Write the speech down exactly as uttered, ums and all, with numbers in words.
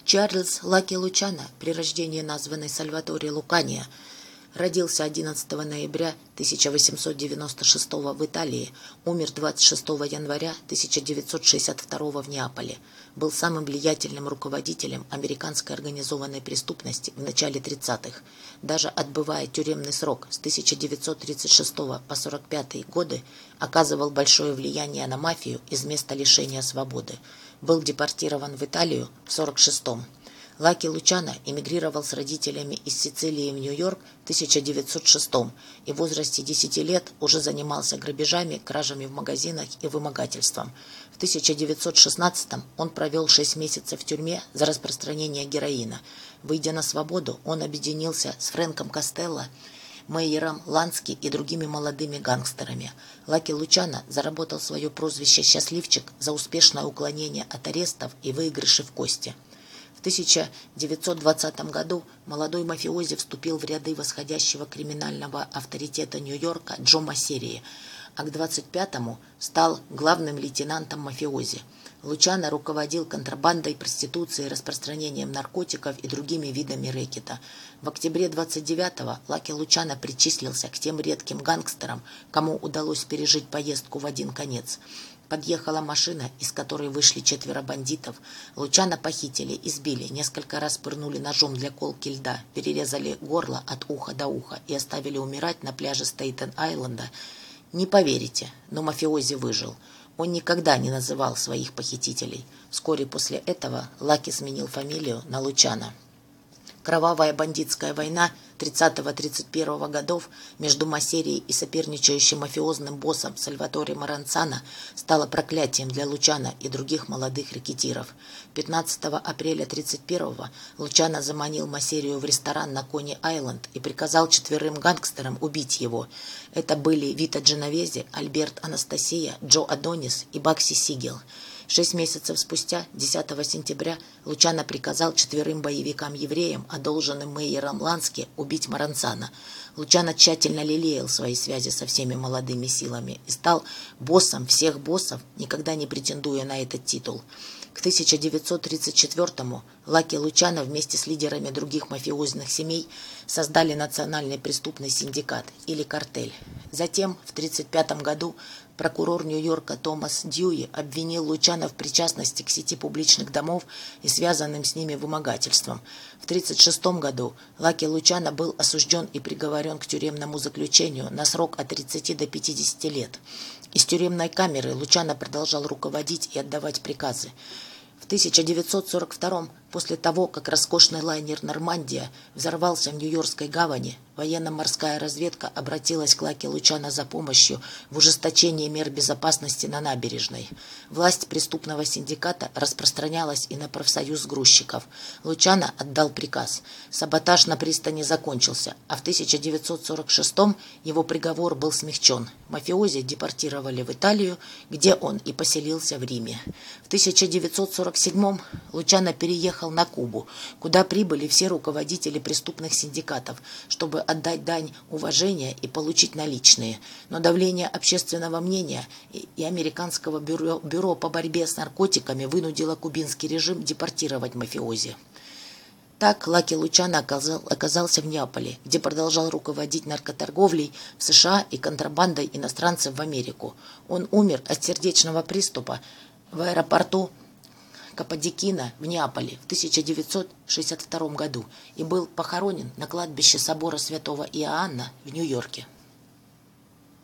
Чарльз Лаки Лучано, при рождении названный Сальваторе Лукания, родился одиннадцатого ноября тысяча восемьсот девяносто шестого в Италии, умер двадцать шестого января тысяча девятьсот шестьдесят второго в Неаполе. Был самым влиятельным руководителем американской организованной преступности в начале тридцатых. Даже отбывая тюремный срок с тысяча девятьсот тридцать шестого по сорок пятый годы, оказывал большое влияние на мафию из места лишения свободы. Был депортирован в Италию в сорок шестом. Лаки Лучано эмигрировал с родителями из Сицилии в Нью-Йорк в тысяча девятьсот шестом и в возрасте десяти лет уже занимался грабежами, кражами в магазинах и вымогательством. В тысяча девятьсот шестнадцатом он провел шесть месяцев в тюрьме за распространение героина. Выйдя на свободу, он объединился с Фрэнком Костелло, Мейером Лански и другими молодыми гангстерами. Лаки Лучано заработал свое прозвище «Счастливчик» за успешное уклонение от арестов и выигрыши в кости. В тысяча девятьсот двадцатом году молодой мафиози вступил в ряды восходящего криминального авторитета Нью-Йорка Джо Массерии, а к двадцать пятому стал главным лейтенантом мафиози. Лучано руководил контрабандой, проституцией, распространением наркотиков и другими видами рэкета. В октябре двадцать девятого Лаки Лучано причислился к тем редким гангстерам, кому удалось пережить поездку в один конец. Подъехала машина, из которой вышли четверо бандитов. Лучано похитили, избили, несколько раз пырнули ножом для колки льда, перерезали горло от уха до уха и оставили умирать на пляже Стейтен-Айленда. Не поверите, но мафиози выжил. Он никогда не называл своих похитителей. Вскоре после этого Лаки сменил фамилию на Лучано. Кровавая бандитская война тридцатого-тридцать первого годов между Массерией и соперничающим мафиозным боссом Сальваторе Маранцано стала проклятием для Лучано и других молодых рэкетиров. пятнадцатого апреля тридцать первого Лучано заманил Массерию в ресторан на Кони-Айленд и приказал четверым гангстерам убить его. Это были Вито Дженовези, Альберт Анастасия, Джо Адонис и Бакси Сигел. Шесть месяцев спустя, десятого сентября, Лучано приказал четверым боевикам-евреям, одолженным Мейером Лански, убить Маранцано. Лучано тщательно лелеял свои связи со всеми молодыми силами и стал боссом всех боссов, никогда не претендуя на этот титул. К тысяча девятьсот тридцать четвёртому Лаки Лучано вместе с лидерами других мафиозных семей создали национальный преступный синдикат или картель. Затем, в тридцать пятом году, прокурор Нью-Йорка Томас Дьюи обвинил Лучано в причастности к сети публичных домов и связанным с ними вымогательством. В тридцать шестом году Лаки Лучано был осужден и приговорен к тюремному заключению на срок от тридцати до пятидесяти лет. Из тюремной камеры Лучано продолжал руководить и отдавать приказы. В тысяча девятьсот сорок втором, после того, как роскошный лайнер «Нормандия» взорвался в Нью-Йоркской гавани, военно-морская разведка обратилась к Лаки Лучано за помощью в ужесточении мер безопасности на набережной. Власть преступного синдиката распространялась и на профсоюз грузчиков. Лучано отдал приказ. Саботаж на пристани закончился, а в тысяча девятьсот сорок шестом его приговор был смягчен. Мафиози депортировали в Италию, где он и поселился в Риме. В тысяча девятьсот сорок седьмом Лучано переехал на Кубу, куда прибыли все руководители преступных синдикатов, чтобы отдать дань уважения и получить наличные. Но давление общественного мнения и американского бюро, бюро по борьбе с наркотиками вынудило кубинский режим депортировать мафиози. Так Лаки Лучано оказал, оказался в Неаполе, где продолжал руководить наркоторговлей в США и контрабандой иностранцев в Америку. Он умер от сердечного приступа в аэропорту Каппадокийно в Неаполе в тысяча девятьсот шестьдесят втором году и был похоронен на кладбище собора святого Иоанна в Нью-Йорке.